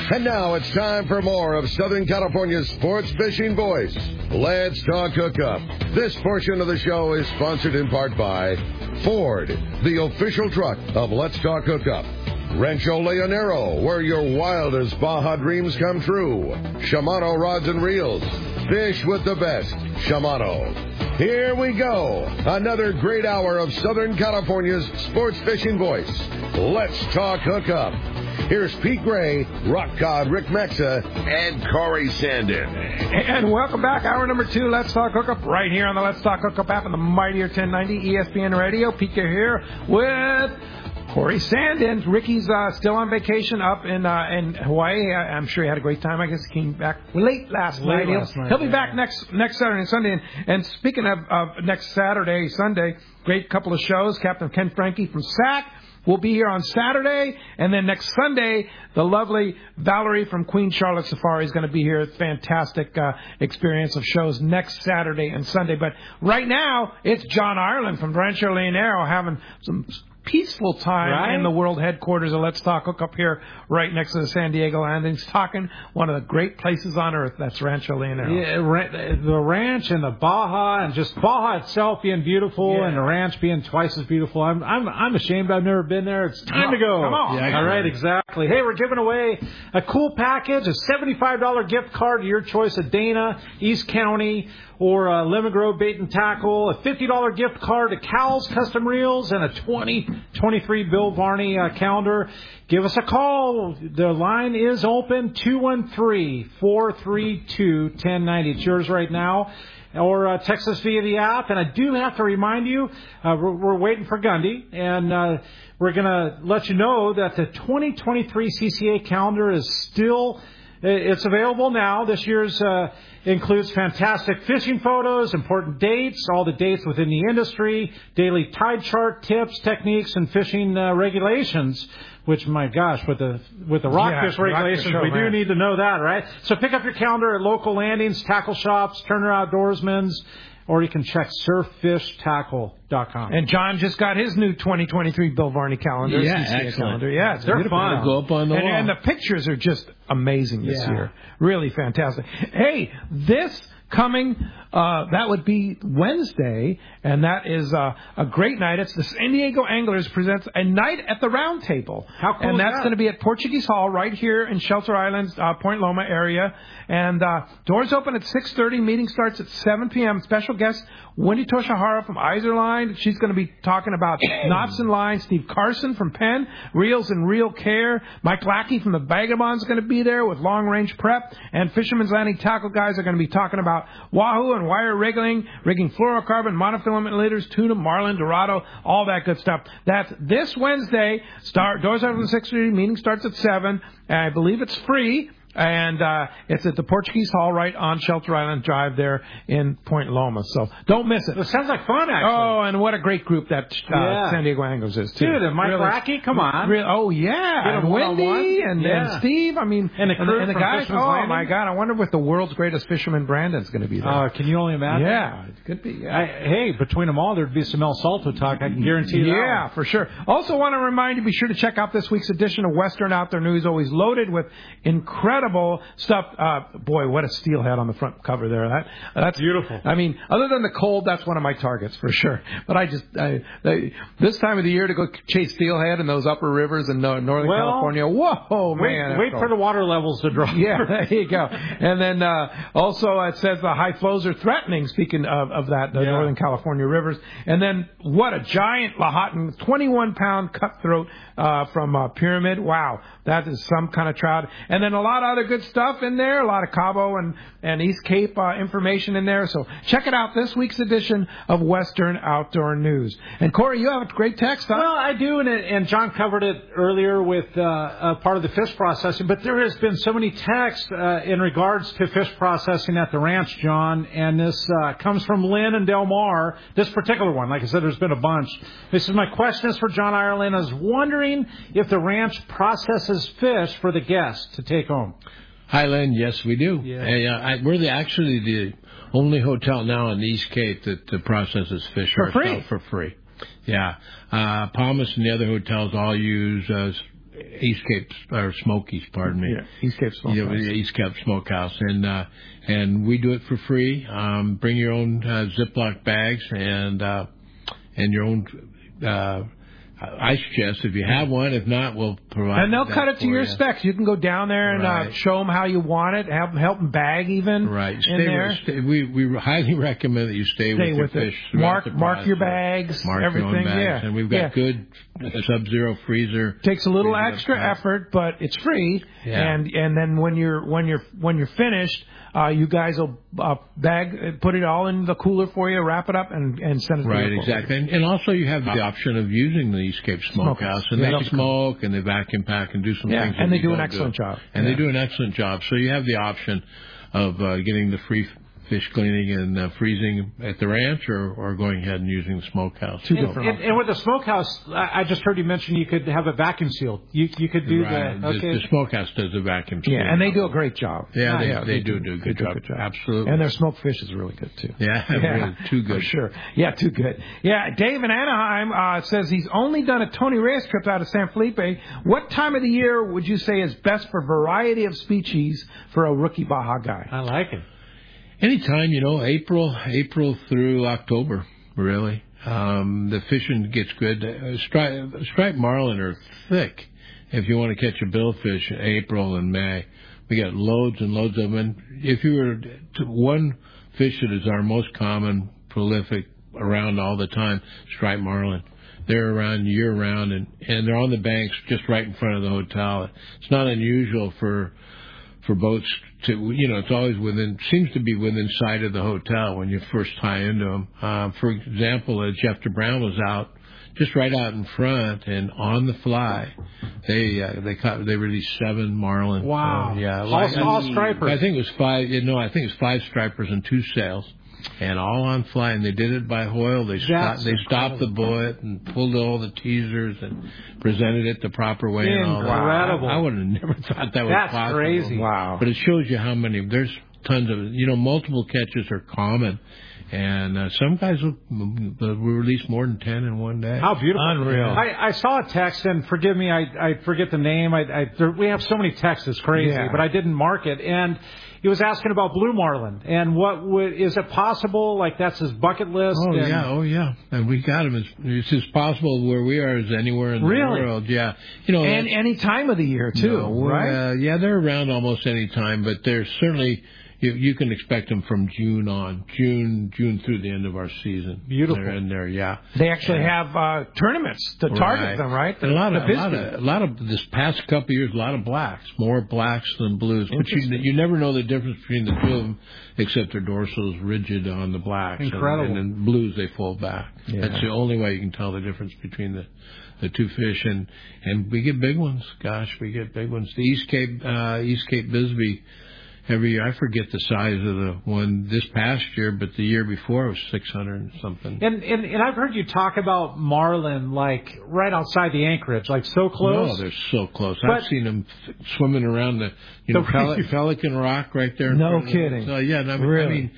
And now it's time for more of Southern California's sports fishing voice. Let's Talk Hookup. This portion of the show is sponsored in part by Ford, the official truck of Let's Talk Hookup. Rancho Leonero, where your wildest Baja dreams come true. Shimano Rods and Reels. Fish with the best. Shimano. Here we go. Another great hour of Southern California's sports fishing voice. Let's Talk Hookup. Here's Pete Gray, Rock God Rick Mexa, and Corey Sandin. And welcome back. Hour number 2, Let's Talk Hookup, right here on the Let's Talk Hookup app on the Mightier 1090 ESPN Radio. Pete Gray here with Corey Sandin. Ricky's still on vacation up in Hawaii. I'm sure he had a great time. I guess he came back late last night. He'll be back next Saturday and Sunday. And speaking of next Saturday, Sunday, great couple of shows. Captain Ken Frankie from SAC will be here on Saturday, and then next Sunday, the lovely Valerie from Queen Charlotte Safari is going to be here. Fantastic experience of shows next Saturday and Sunday. But right now, it's John Ireland from Rancho Leonero having some peaceful time in the world headquarters of Let's Talk Hookup here right next to the San Diego Landings, talking one of the great places on earth. That's Rancho Leonero. Yeah, the ranch and the Baja, and just Baja itself being beautiful, and the ranch being twice as beautiful. I'm ashamed I've never been there. It's time to go. Come on. Yeah, all right, exactly. Hey, we're giving away a cool package, a $75 gift card to your choice of Dana, East County, or Lemon Grove Bait and Tackle, a $50 gift card to Cowell's Custom Reels, and a 2023 Bill Varney calendar. Give us a call. The line is open, 213-432-1090. It's yours right now. Or text us via the app. And I do have to remind you, we're waiting for Gundy, and we're going to let you know that the 2023 CCA calendar is still... It's available now. This year's includes fantastic fishing photos, important dates, all the dates within the industry, daily tide chart tips, techniques, and fishing regulations. Which, my gosh, with the rockfish regulations, we do need to know that, right? So pick up your calendar at local landings, tackle shops, Turner Outdoorsman's, or you can check surffishtackle.com. And John just got his new 2023 Bill Varney calendar. Yeah, excellent. Calendar. Yeah, they're fun. Go up on the wall. And the pictures are just amazing this year. Really fantastic. Hey, this coming, that would be Wednesday, and that is a great night. It's the San Diego Anglers presents a night at the Round Table. How cool And is that's that? going to be at Portuguese Hall right here in Shelter Island, Point Loma area. And doors open at 6:30. Meeting starts at 7 p.m. Special guest Wendy Toshihara from Iserline. She's going to be talking about knots and lines. Steve Carson from Penn, Reels and Reel Care. Mike Lackey from the Vagabonds is going to be there with Long Range Prep. And Fisherman's Landing Tackle guys are going to be talking about wahoo and wire rigging fluorocarbon, monofilament leaders, tuna, marlin, dorado, all that good stuff. That's this Wednesday. Doors open at 6:30. Meeting starts at 7. And I believe it's free. And it's at the Portuguese Hall right on Shelter Island Drive there in Point Loma. So don't miss it. It sounds like fun, actually. Oh, and what a great group that San Diego Anglers is, too. Dude, and Mike Lackey, come on. And Wendy and Steve. I mean, and the guys. Oh, my God. I wonder if the world's greatest fisherman, Brandon's going to be there. Can you only imagine? Yeah, it could be. Yeah. Hey, between them all, there'd be some El Salto talk. I can guarantee you that. Yeah, for sure. Also want to remind you, be sure to check out this week's edition of Western Outdoor News, always loaded with incredible stuff. Boy, what a steelhead on the front cover there. That's beautiful. I mean, other than the cold, that's one of my targets for sure. But this time of the year to go chase steelhead in those upper rivers in Northern California. Whoa, man. Wait for the water levels to drop. Yeah, there you go. And then also it says the high flows are threatening, speaking of that, the Northern California rivers. And then what a giant Lahontan, 21-pound cutthroat from Pyramid. Wow, that is some kind of trout. And then a lot of other good stuff in there, a lot of Cabo and East Cape information in there. So check it out, this week's edition of Western Outdoor News. And Corey, you have a great text, huh? Well, I do, and John covered it earlier with part of the fish processing, but there has been so many texts in regards to fish processing at the ranch, John, and this comes from Lynn and Del Mar, this particular one. Like I said, there's been a bunch. This is my question is for John Ireland. I was wondering if the ranch processes fish for the guests to take home. Highland, yes, we do. Yeah. We're actually the only hotel now in the East Cape that processes fish for free. For free. Yeah. Palmas and the other hotels all use East Cape or Smokies, pardon me. Yeah, East Cape Smokehouse. Yeah, East Cape Smokehouse, and we do it for free. Bring your own Ziploc bags and your own ice chest if you have one. If not, we'll provide. And they'll cut it to your specs. You can go down there and show them how you want it. Help them bag even. Right. We highly recommend that you stay with your fish. Mark your bags. Mark everything. Your own bags. Yeah. And we've got good Sub-Zero freezer. Takes a little extra effort, but it's free. Yeah. And then when you're finished, you guys will put it all in the cooler for you, wrap it up, and send it to you. Right, exactly. And also you have the option of using the East Cape Smokehouse, and they smoke and they vacuum pack and do some things. And they do an excellent job. And they do an excellent job. So you have the option of getting the free fish cleaning and freezing at the ranch, or going ahead and using the smokehouse. And with the smokehouse, I just heard you mention you could have it vacuum sealed. You could do the smokehouse does the vacuum seal. Yeah, and they do a great job. Yeah, they do a good job. Absolutely. And their smoked fish is really good too. Yeah, really, too good. For sure. Yeah, too good. Yeah, Dave in Anaheim says he's only done a Tony Reyes trip out of San Felipe. What time of the year would you say is best for variety of species for a rookie Baja guy? I like it. Anytime, April through October, really. The fishing gets good. Striped marlin are thick if you want to catch a billfish in April and May. We got loads and loads of them. And if you were to one fish that is our most common, prolific, around all the time, striped marlin. They're around year-round, and they're on the banks just right in front of the hotel. It's not unusual for boats to, it's always seems to be within sight of the hotel when you first tie into them. For example, Jeff DeBrown was out, just right out in front, and on the fly, they released 7 marlin. Wow. All stripers. I think it was 5. I think it was 5 stripers and 2 sails. And all on fly, and they did it by Hoyle. They stopped the boat and pulled all the teasers and presented it the proper way. Incredible. And all that. I would have never thought that was possible. That's crazy. Wow. But it shows you how many. There's tons of. Multiple catches are common, and some guys will release more than 10 in one day. How beautiful! Unreal. I saw a text, and forgive me, I forget the name. We have so many texts, it's crazy, but I didn't mark it. And he was asking about blue marlin, and is it possible? Like that's his bucket list. Oh yeah, and we got him. It's as possible where we are as anywhere in the world. Yeah, and any time of the year too, right? They're around almost any time, but they're certainly. You can expect them from June on, June through the end of our season. Beautiful. They're in there, yeah. They actually have tournaments to target them, right? And a lot of this past couple of years, a lot of blacks, more blacks than blues. But you never know the difference between the two of them, except their dorsal is rigid on the blacks. Incredible. And then blues, they fold back. Yeah. That's the only way you can tell the difference between the two fish. And we get big ones. Gosh, we get big ones. The East Cape Bisbee. Every year, I forget the size of the one this past year, but the year before it was 600 and something. And I've heard you talk about marlin like right outside the anchorage, like so close. No, they're so close. I've seen them swimming around the Pelican Rock right there. No kidding. Really?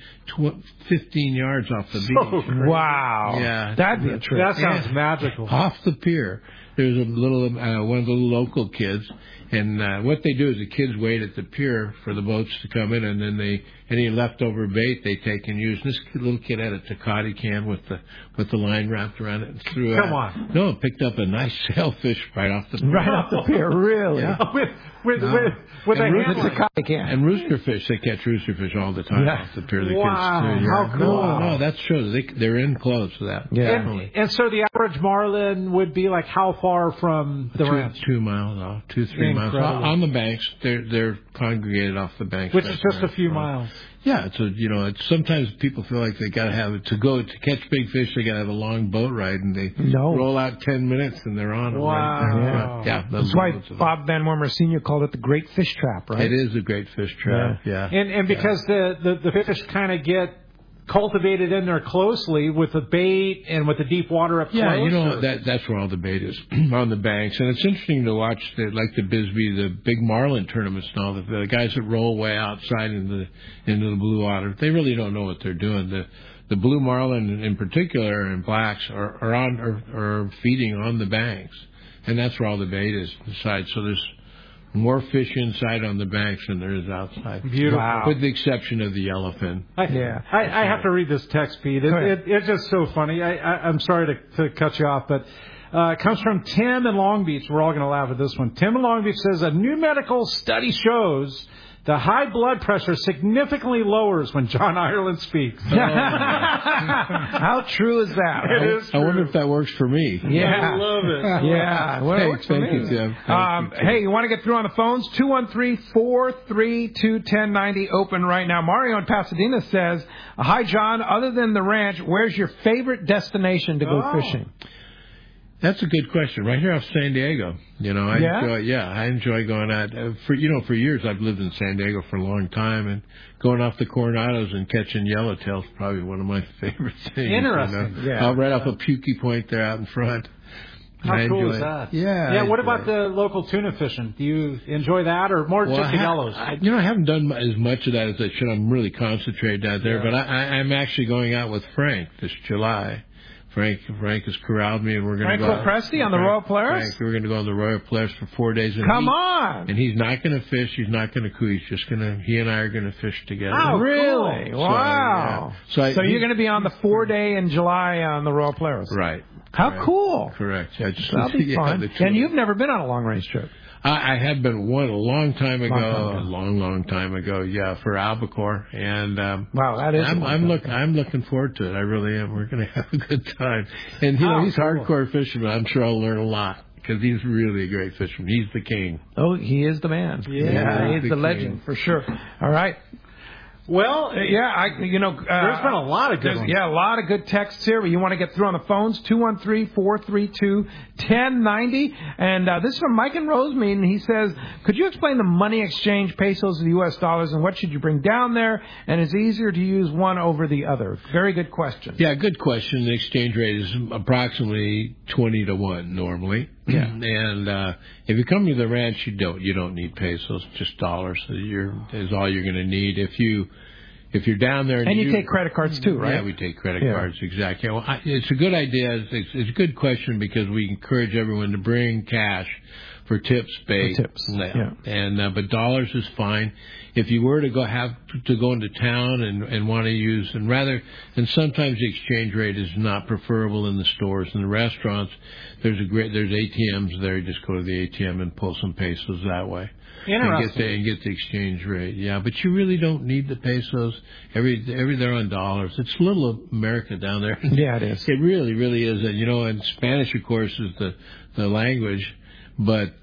15 yards off the beach. Wow. Yeah, that'd be a trip. That sounds magical. Off the pier, there's a little one of the local kids. And what they do is the kids wait at the pier for the boats to come in, and then any leftover bait they take and use. This little kid had a Tecate can with the line wrapped around it and threw it. Come on! No, picked up a nice sailfish right off the pier. Right off the pier, really? Yeah. with a Tecate can. And roosterfish, they catch roosterfish all the time off the pier. The wow! Kids, How cool! No, that shows they're in close to that. Yeah. And so the average marlin would be like how far from the ranch? 2 miles off, 2-3 miles on the banks. They're congregated off the banks, which is just a few miles. Yeah, it's sometimes people feel like they got to have it to catch big fish. They got to have a long boat ride, and they roll out 10 minutes and they're on. Wow! Right there. Yeah, that's why Bob Van Wormer Sr. called it the Great Fish Trap, right? It is a great fish trap. Yeah. And because the fish kind of get cultivated in there closely with the bait and with the deep water up close. Yeah, that's where all the bait is on the banks, and it's interesting to watch the Bisbee, the big marlin tournaments now. The guys that roll way outside into the blue water, they really don't know what they're doing. The blue marlin in particular and blacks are feeding on the banks. and that's where all the bait is inside. So there's more fish inside on the banks than there is outside. Beautiful. Wow. With the exception of the yellowfin. I have to read this text, Pete. It's just so funny. I'm sorry to cut you off, but it comes from Tim in Long Beach. We're all going to laugh at this one. Tim in Long Beach says, a new medical study shows the high blood pressure significantly lowers when John Ireland speaks. How true is that? It is true. I wonder if that works for me. Yeah. I love it. Yeah. Well, it works for Thank me. you, Tim. Hey, you want to get through on the phones? 213-432-1090, open right now. Mario in Pasadena says, hi, John. Other than the ranch, where's your favorite destination to go fishing? That's a good question. Right here off San Diego. You know, I enjoy going out. For years I've lived in San Diego for a long time, and going off the Coronados and catching yellowtail is probably one of my favorite things. Interesting. You know? Right off of Pukey Point there out in front. How cool is that? Yeah. What about the local tuna fishing? Do you enjoy that, or more just the yellows? I haven't done as much of that as I should. I'm really concentrated out there, but I'm actually going out with Frank this July. Frank has corralled me, and we're going to go. Frank Lopresti on the Royal Polaris? Frank, we're going to go on the Royal Polaris for 4 days. And Come on! And he's not going to fish. He's not going to coup. He and I are going to fish together. Oh, really? Cool. Wow. So you're going to be on the 4-day in July on the Royal Polaris? Right. How cool. Correct. That'll be fun. And you've never been on a long-range trip? I have been a long time ago, long time ago, for albacore, and wow, that is. I'm looking forward to it. I really am. We're going to have a good time, and he's hardcore fisherman. I'm sure I'll learn a lot because he's really a great fisherman. He's the king. Oh, he is the man. Yeah, he's the legend for sure. All right. Well, there's been a lot of good ones. Yeah, a lot of good texts here. You want to get through on the phones, 213-432-1090. And this is from Mike and Rosemead, and he says, could you explain the money exchange, pesos to U.S. dollars, and what should you bring down there? And is it easier to use one over the other? Very good question. Yeah, good question. The exchange rate is approximately 20-1 normally. Yeah. And if you come to the ranch, you don't need pesos, just dollars. Is all you're going to need. If you're down there, and you take credit cards too, right? Yeah, we take credit cards, exactly. Well, it's a good idea. It's a good question because we encourage everyone to bring cash for tips, bait, but dollars is fine. If you were to go into town and want to use, and sometimes the exchange rate is not preferable in the stores and the restaurants. There's ATMs there. You just go to the ATM and pull some pesos that way. Interesting. And get the exchange rate. Yeah, but you really don't need the pesos. They're on dollars. It's little America down there. Yeah, it is. It really, really is. And Spanish, of course, is the language, but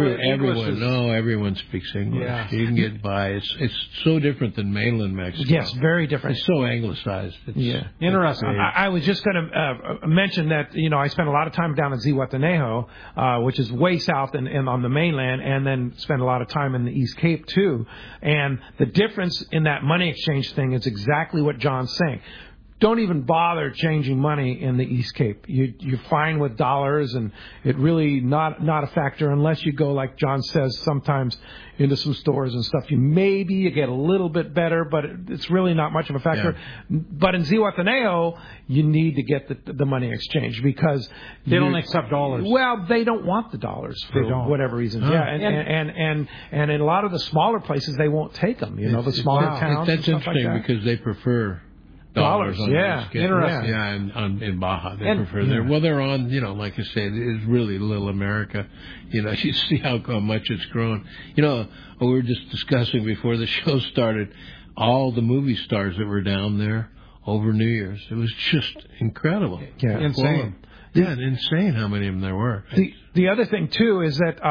everyone speaks English. Yeah. You can get by. It's so different than mainland Mexico. Yes, very different. It's so anglicized. Interesting. I was just going to mention that I spent a lot of time down in Zihuatanejo, which is way south and on the mainland, and then spent a lot of time in the East Cape too. And the difference in that money exchange thing is exactly what John's saying. Don't even bother changing money in the East Cape. You're fine with dollars, and it really not a factor unless you go, like John says, sometimes into some stores and stuff. You get a little bit better, but it's really not much of a factor. Yeah. But in Zihuatanejo, you need to get the money exchange because they don't accept dollars. Well, they don't want the dollars for whatever reasons. Huh. Yeah, and in a lot of the smaller places, they won't take them. The smaller towns. That's interesting like that. Because they prefer. Dollars, interesting. Yeah, in Baja they prefer there. Well, they're on, like I say, it's really little America. You see how much it's grown. We were just discussing before the show started all the movie stars that were down there over New Year's. It was just incredible. Yeah, insane. Insane how many of them there were. The other thing too is that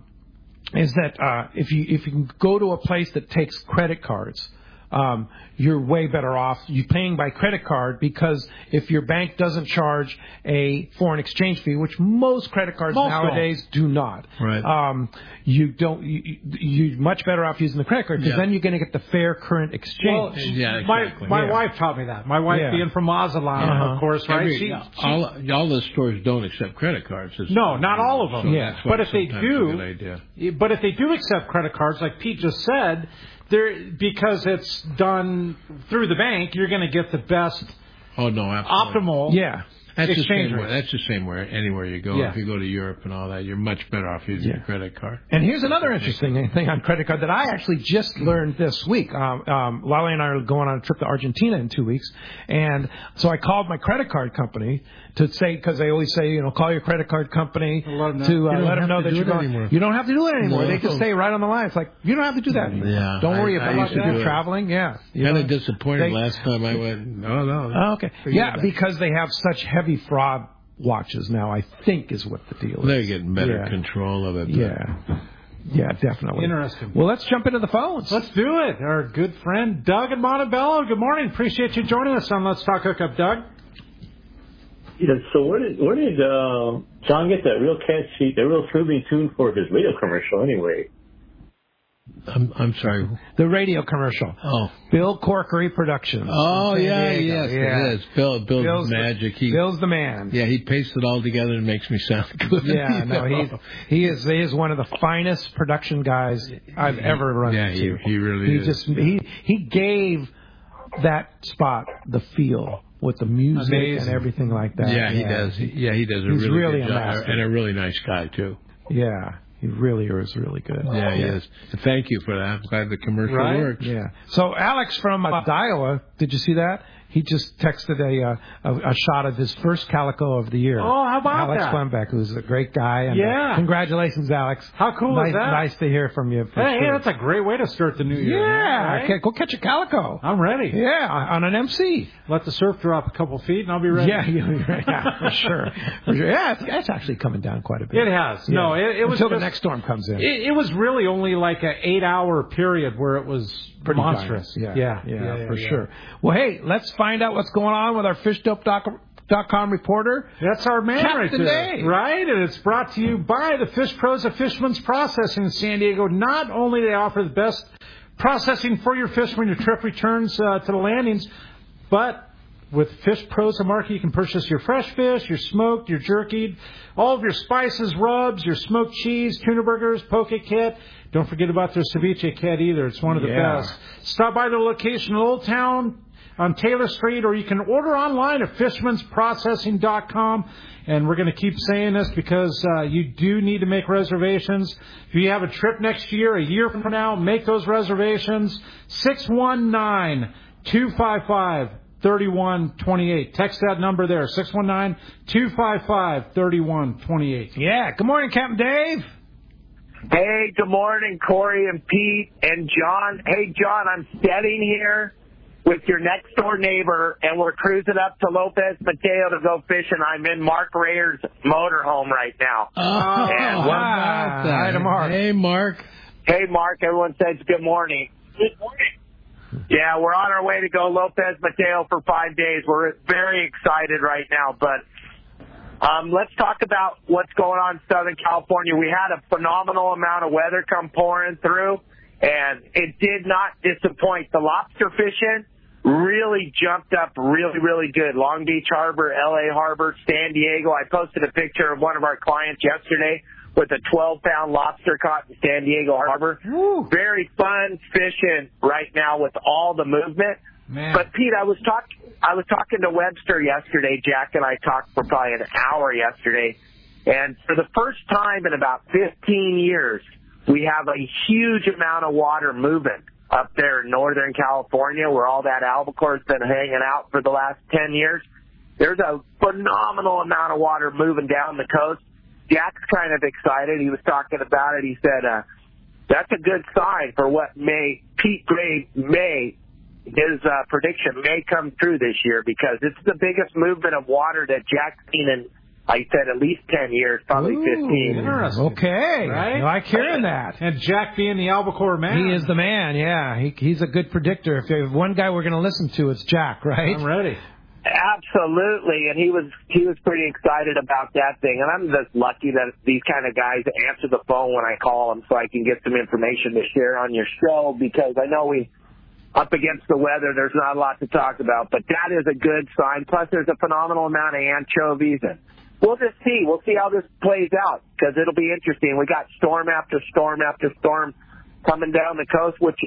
if you can go to a place that takes credit cards. You're way better off you paying by credit card because if your bank doesn't charge a foreign exchange fee, which most credit cards nowadays do not, right. You're much better off using the credit card because then you're going to get the fair current exchange. Well, exactly. My wife taught me that. My wife being from Mazatlan, of course, right? All the stores don't accept credit cards. No, not all of them. Yeah. But if they do accept credit cards, like Pete just said, because it's done through the bank, you're going to get the best. Oh no, absolutely. Optimal. Yeah. That's exchange the same rates. way. That's the same way anywhere you go. Yeah. If you go to Europe and all that, you're much better off using your credit card. And here's another interesting thing on credit card that I actually just learned this week. Lally and I are going on a trip to Argentina in 2 weeks, and so I called my credit card company to say, because they always say, call your credit card company to let them know that you're going. You don't have to do it anymore. No. They just say right on the line. It's like, you don't have to do that anymore. Yeah, don't worry about used it. to do You're it. traveling. Yeah. Kind of disappointed last time I went. No. Oh, okay. Yeah, because they have such heavy fraud watches now, I think is what the deal is. They're getting better control of it. Yeah, definitely. Interesting. Well, let's jump into the phones. Let's do it. Our good friend Doug in Montebello. Good morning. Appreciate you joining us on Let's Talk Hookup, Doug. Yeah, so where did John get that real catchy, the real soothing tune for his radio commercial anyway? I'm sorry. The radio commercial. Oh. Bill Corkery Productions. Oh, yes, it is. Bill's magic. Bill's the man. Yeah, he pastes it all together and makes me sound good. Yeah, no, he is one of the finest production guys I've ever run into. Yeah, he really is. He gave that spot the feel with the music and everything like that. Yeah, he does. He does a really good job. And a really nice guy, too. Yeah. He really is really good. Yeah, he is. Thank you for that. I'm glad the commercial works. Yeah. So Alex from Iowa, did you see that? He just texted a shot of his first calico of the year. Oh, how about Alex that? Flembeck, who's a great guy. And, congratulations, Alex. How cool is that? Nice to hear from you. Hey, that's a great way to start the new year. Yeah. Right? Okay, go catch a calico. I'm ready. Yeah, on an MC. Let the surf drop a couple feet, and I'll be ready. Yeah, for sure. Yeah, it's actually coming down quite a bit. It has. Yeah. No, it was until the next storm comes in. It was really only like an 8-hour period where it was pretty monstrous. Yeah, for sure. Well, hey, let's find out what's going on with our fishdope.com reporter. That's our man Captain right there. Dave. Right? And it's brought to you by the Fish Pros of Fisherman's Processing in San Diego. Not only do they offer the best processing for your fish when your trip returns to the landings, but with Fish Pros of Market, you can purchase your fresh fish, your smoked, your jerkied, all of your spices, rubs, your smoked cheese, tuna burgers, poke kit. Don't forget about their ceviche kit either. It's one of the best. Stop by their location in Old Town on Taylor Street, or you can order online at fishmansprocessing.com. And we're going to keep saying this because you do need to make reservations. If you have a trip next year, a year from now, make those reservations. 619-255-3128. Text that number there, 619-255-3128. Yeah. Good morning, Captain Dave. Hey, good morning, Corey and Pete and John. Hey, John, I'm standing here with your next door neighbor, and we're cruising up to Lopez Mateo to go fishing. I'm in Mark Rayer's motorhome right now. Hi to Mark. Hey, Mark. Hey, Mark. Everyone says good morning. Good morning. Yeah, we're on our way to go Lopez Mateo for 5 days. We're very excited right now, but let's talk about what's going on in Southern California. We had a phenomenal amount of weather come pouring through, and it did not disappoint. The lobster fishing really jumped up really, really good. Long Beach Harbor, L.A. Harbor, San Diego. I posted a picture of one of our clients yesterday with a 12-pound lobster caught in San Diego Harbor. Woo. Very fun fishing right now with all the movement. Man. But, Pete, I was talking to Webster yesterday. Jack and I talked for probably an hour yesterday. And for the first time in about 15 years, we have a huge amount of water moving up there in Northern California where all that albacore's been hanging out for the last 10 years. There's a phenomenal amount of water moving down the coast. Jack's kind of excited. He was talking about it. He said, that's a good sign for what Pete Gray his prediction may come true this year, because it's the biggest movement of water that Jack's seen in, I said, at least 10 years, probably 15. Interesting. Okay. Right? I like hearing that. And Jack being the albacore man. He is the man, yeah. He's a good predictor. If there's one guy we're going to listen to, it's Jack, right? I'm ready. Absolutely, and he was pretty excited about that thing. And I'm just lucky that these kind of guys answer the phone when I call them, so I can get some information to share on your show, because I know we up against the weather, there's not a lot to talk about, but that is a good sign. Plus, there's a phenomenal amount of anchovies, and we'll just see. We'll see how this plays out, because it'll be interesting. We got storm after storm after storm coming down the coast, which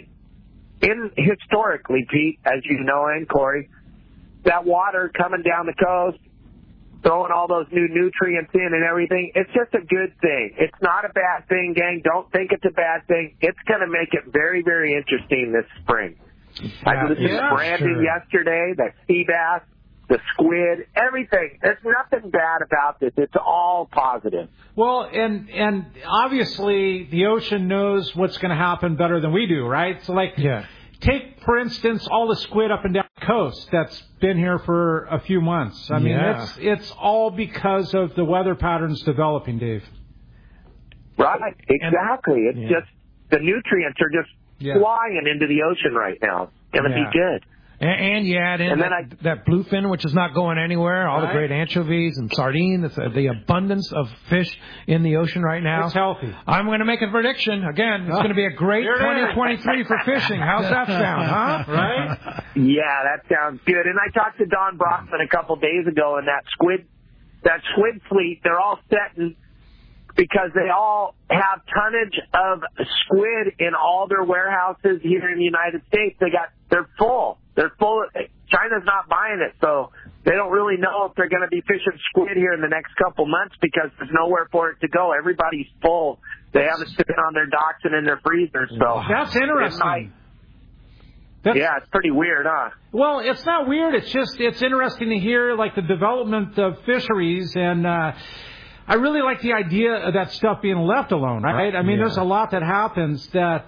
historically, Pete, as you know, and Corey, that water coming down the coast throwing all those new nutrients in and everything. It's just a good thing. It's not a bad thing, gang. Don't think it's a bad thing. It's going to make it very, very interesting this spring. I listened to Brandon yesterday, that sea bass, the squid, everything. There's nothing bad about this. It's all positive. Well, and obviously the ocean knows what's going to happen better than we do, right? So, take, for instance, all the squid up and down the coast that's been here for a few months. I mean, it's all because of the weather patterns developing, Dave. Right, exactly. It's just the nutrients are just flying into the ocean right now. It's going to be good. And you add in that bluefin, which is not going anywhere, all the great anchovies and sardines, the abundance of fish in the ocean right now. It's healthy. I'm going to make a prediction. Again, it's going to be a great 2023 for fishing. How's that sound, huh? Right? Yeah, that sounds good. And I talked to Don Brockman a couple days ago, and that squid fleet, they're all setting because they all have tonnage of squid in all their warehouses here in the United States. They're full. They're full. China's not buying it, so they don't really know if they're going to be fishing squid here in the next couple months because there's nowhere for it to go. Everybody's full. They have it sitting on their docks and in their freezers. So that's interesting. It's pretty weird, huh? Well, it's not weird. It's interesting to hear the development of fisheries, and I really like the idea of that stuff being left alone, right? I mean, there's a lot that happens that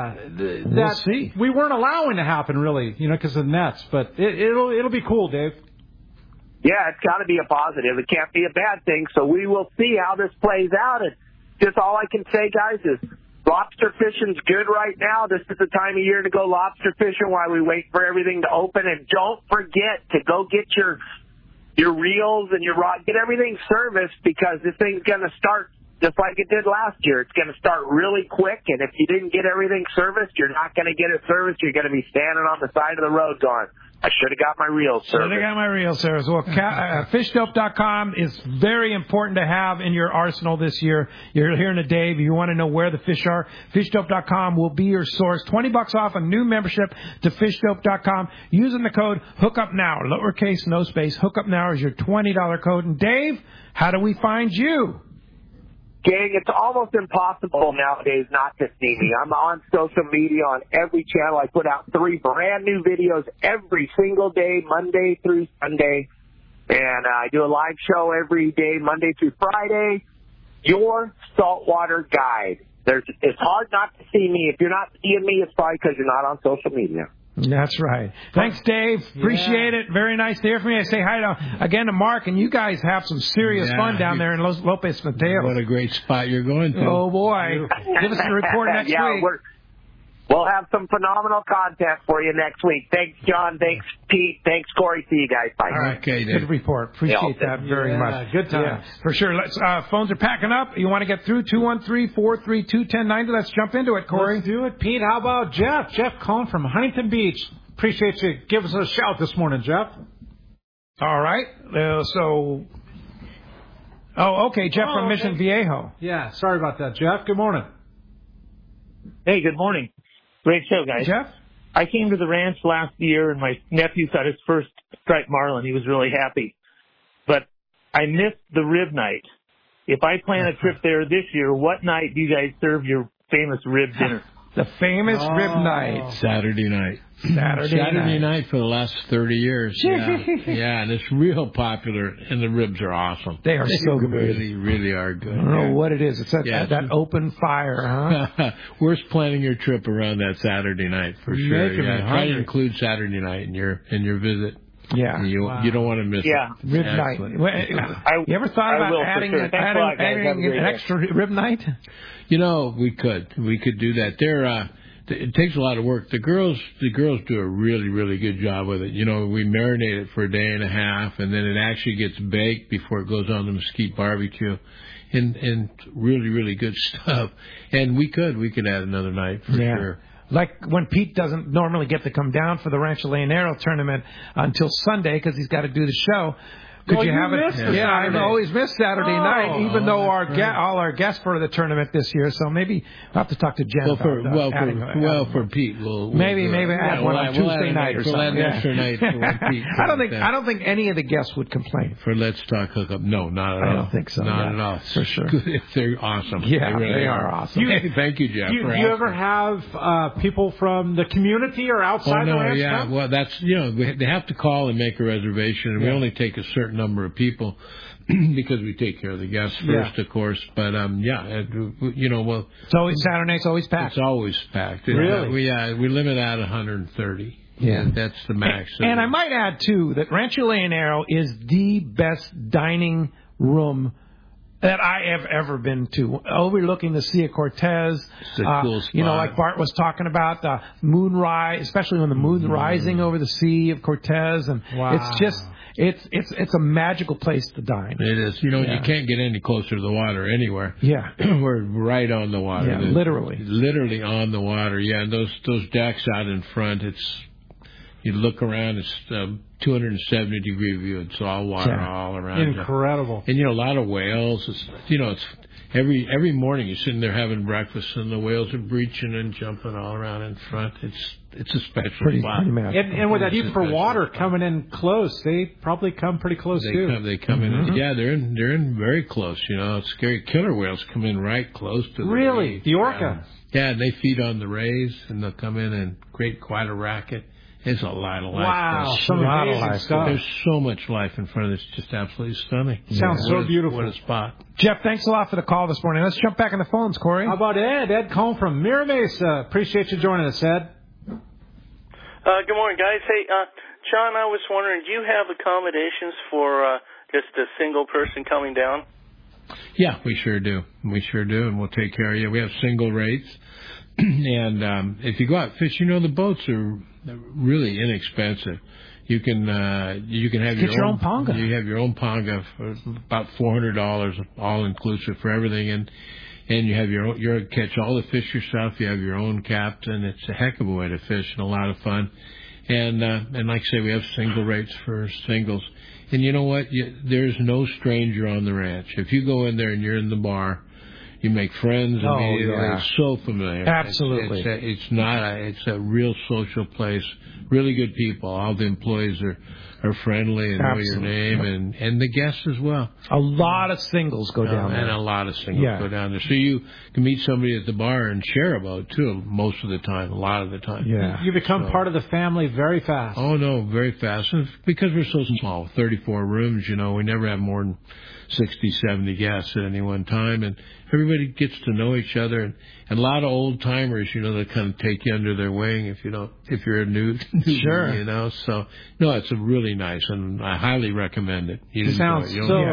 we weren't allowing to happen, really, because of nets. But it'll be cool, Dave. Yeah, it's got to be a positive. It can't be a bad thing. So we will see how this plays out. And just all I can say, guys, is lobster fishing's good right now. This is the time of year to go lobster fishing while we wait for everything to open. And don't forget to go get your reels and your rod, get everything serviced because this thing's going to start just like it did last year. It's going to start really quick, and if you didn't get everything serviced, you're not going to get it serviced. You're going to be standing on the side of the road going, I should have got my reels serviced. Well, FishDope.com is very important to have in your arsenal this year. You're hearing it, Dave. You want to know where the fish are, FishDope.com will be your source. $20 off a new membership to FishDope.com using the code HookUpNow, lowercase, no space. HookUpNow is your $20 code. And, Dave, how do we find you? Gang, it's almost impossible nowadays not to see me. I'm on social media on every channel. I put out 3 brand new videos every single day, Monday through Sunday. And I do a live show every day, Monday through Friday. Your Saltwater Guide. It's hard not to see me. If you're not seeing me, it's probably because you're not on social media. That's right. Thanks, Dave. Appreciate it. Very nice to hear from you. I say hi again to Mark, and you guys have some serious fun down there in Lopez Mateos. What a great spot you're going to. Oh, boy. Give us a report next week. We'll have some phenomenal content for you next week. Thanks, John. Thanks, Pete. Thanks, Corey. See you guys. Bye. All right. Okay, Good report. Appreciate that very much. Good time. Yeah, for sure. Let's. Phones are packing up. You want to get through 213-432-1090. Let's jump into it, Corey. Let's do it. Pete, how about Jeff? Jeff calling from Huntington Beach. Appreciate you. Give us a shout this morning, Jeff. All right. Okay. Jeff from Mission Viejo. Yeah. Sorry about that, Jeff. Good morning. Hey, good morning. Great show, guys. Jeff? I came to the ranch last year, and my nephew got his first striped marlin. He was really happy. But I missed the rib night. If I plan a trip there this year, what night do you guys serve your famous rib dinner? The famous rib night. Saturday night. Saturday night for the last 30 years. Yeah, and it's real popular, and the ribs are awesome. They are so good. Really, really are good. I don't know what it is. It's that open fire, huh? Worth planning your trip around that Saturday night for sure. Try to include Saturday night in your visit. Yeah. You don't want to miss it. Rib night. You ever thought about adding an extra rib night? We could do that. It takes a lot of work. The girls do a really, really good job with it. We marinate it for a day and a half, and then it actually gets baked before it goes on the mesquite barbecue, and really, really good stuff. And we could add another night for sure. Like when Pete doesn't normally get to come down for the Rancho Leonero tournament until Sunday because he's got to do the show. Could Well, you you have it? missed the Yeah, I Saturday. always miss Saturday night, even though that's right. all our guests for the tournament this year. So maybe I'll have to talk to Jen about adding for Pete, we'll maybe do it. add one on Tuesday night or something. We'll add an extra night for Pete. I don't think any of the guests would complain. For Let's Talk Hookup. No, not at all. I don't think so. Not at all. For sure. They're awesome. Yeah, really they are awesome. Thank you, Jeff. Do you ever have people from the community or outside the ranch come? Well, that's, they have to call and make a reservation, and we only take a certain number of people because we take care of the guests first, of course. But, well... So Saturday night's always packed? It's always packed. Really? We limit at 130. Yeah. That's the max. And I might add, too, that Rancho Leonero is the best dining room that I have ever been to, overlooking the Sea of Cortez. It's a cool spot. Like Bart was talking about, the moonrise, especially when the moon's rising over the Sea of Cortez, and it's just it's a magical place to dine. It is. You can't get any closer to the water anywhere. Yeah, we're right on the water. Yeah, literally on the water. Yeah, and those decks out in front. You look around, it's 270-degree view. It's all water all around. Incredible. And a lot of whales. It's every morning you're sitting there having breakfast, and the whales are breaching and jumping all around in front. It's a special spot. And with that deeper water coming in close, they probably come pretty close too. They come in. Yeah, they're in very close. It's scary. Killer whales come in right close to the Really? The orca? Yeah, and they feed on the rays, and they'll come in and create quite a racket. It's a lot of life. Wow, some amazing stuff. There's so much life in front of it. It's just absolutely stunning. Sounds so beautiful. What a spot. Jeff, thanks a lot for the call this morning. Let's jump back on the phones, Corey. How about Ed? Ed Cohn from Mira Mesa. Appreciate you joining us, Ed. Good morning, guys. Hey, John, I was wondering, do you have accommodations for just a single person coming down? Yeah, we sure do. And we'll take care of you. We have single rates. And if you go out and fish, the boats are really inexpensive. You can have your own panga. You have your own panga for about $400, all inclusive for everything, and you have you catch all the fish yourself. You have your own captain. It's a heck of a way to fish and a lot of fun. And like I say, we have single rates for singles. And you know what? There's no stranger on the ranch. If you go in there and you're in the bar, you make friends immediately. It's so familiar. Absolutely. It's a real social place. Really good people. All the employees are friendly and know your name, and the guests as well. A lot of singles go down there. And a lot of singles go down there. So you can meet somebody at the bar and share a boat, too, most of the time, a lot of the time. Yeah. You become part of the family very fast. Oh, no, very fast. And because we're so small, 34 rooms, we never have more than 60, 70 guests at any one time, and everybody gets to know each other, and a lot of old timers, that kind of take you under their wing if you're a new, sure, So no, it's a really nice, and I highly recommend it. It sounds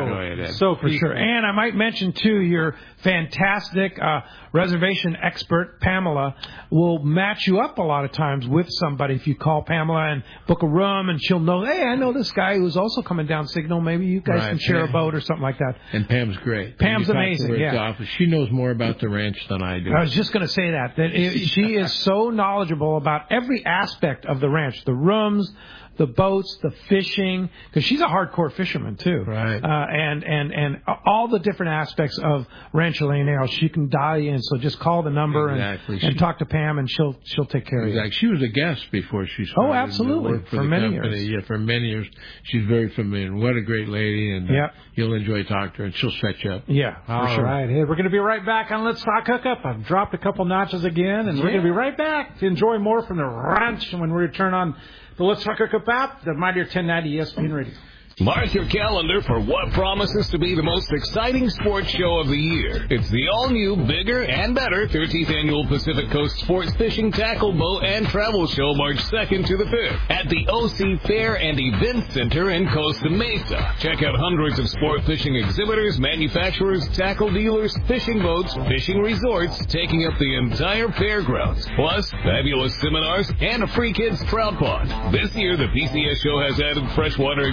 so for sure. And I might mention too, your fantastic reservation expert Pamela will match you up a lot of times with somebody if you call Pamela and book a room, and she'll know, hey, I know this guy who's also coming down Signal. Maybe you guys can share a boat or something like that. And Pam's great. Pam's amazing. She knows more about the ranch than I do. I was just going to say that she is so knowledgeable about every aspect of the ranch, the rooms, the boats, the fishing, because she's a hardcore fisherman too, right? And all the different aspects of Rancho Leonero, she can dial you in. So just call the number and talk to Pam, and she'll take care of you. She was a guest before she started. Oh, absolutely, for many years. Yeah, for many years. She's very familiar. What a great lady, and you'll enjoy talking to her, and she'll set you up. Yeah, for sure. All right, hey, we're going to be right back on Let's Talk Hookup. I've dropped a couple notches again, and we're going to be right back to enjoy more from the ranch when we return on the Let's Talk Hookup app, the Mighty 1090 ESPN Radio. Mark your calendar for what promises to be the most exciting sports show of the year. It's the all-new, bigger, and better 13th Annual Pacific Coast Sports Fishing, Tackle, Boat, and Travel Show March 2nd to the 5th at the OC Fair and Event Center in Costa Mesa. Check out hundreds of sport fishing exhibitors, manufacturers, tackle dealers, fishing boats, fishing resorts taking up the entire fairgrounds, plus fabulous seminars and a free kids trout pond. This year, the PCS show has added freshwater exhibitors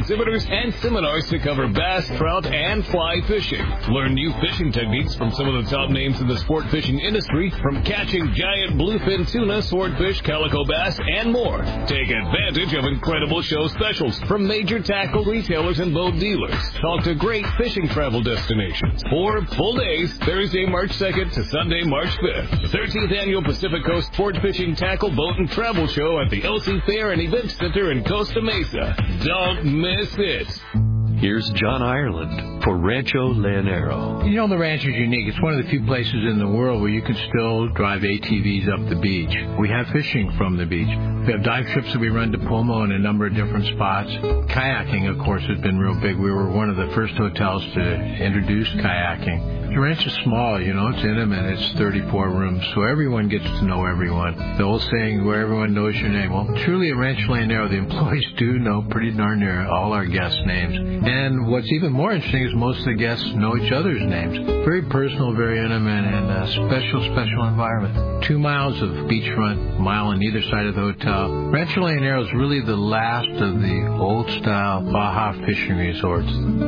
and seminars to cover bass, trout, and fly fishing. Learn new fishing techniques from some of the top names in the sport fishing industry, from catching giant bluefin tuna, swordfish, calico bass, and more. Take advantage of incredible show specials from major tackle retailers and boat dealers. Talk to great fishing travel destinations. 4 full days, Thursday, March 2nd to Sunday, March 5th. The 13th Annual Pacific Coast Sport Fishing Tackle, Boat, and Travel Show at the LC Fair and Event Center in Costa Mesa. Don't miss it. Here's John Ireland for Rancho Leonero. You know, the ranch is unique. It's one of the few places in the world where you can still drive ATVs up the beach. We have fishing from the beach. We have dive trips that we run to Pomo in a number of different spots. Kayaking, of course, has been real big. We were one of the first hotels to introduce kayaking. The ranch is small, you know, it's intimate. It's 34 rooms, so everyone gets to know everyone. The old saying, where everyone knows your name. Well, truly at Rancho Leonero, the employees do know pretty darn near all our guests' names. And what's even more interesting is most of the guests know each other's names. Very personal, very intimate, and a special, special environment. 2 miles of beachfront, mile on either side of the hotel. Rancho Leonero is really the last of the old-style Baja fishing resorts.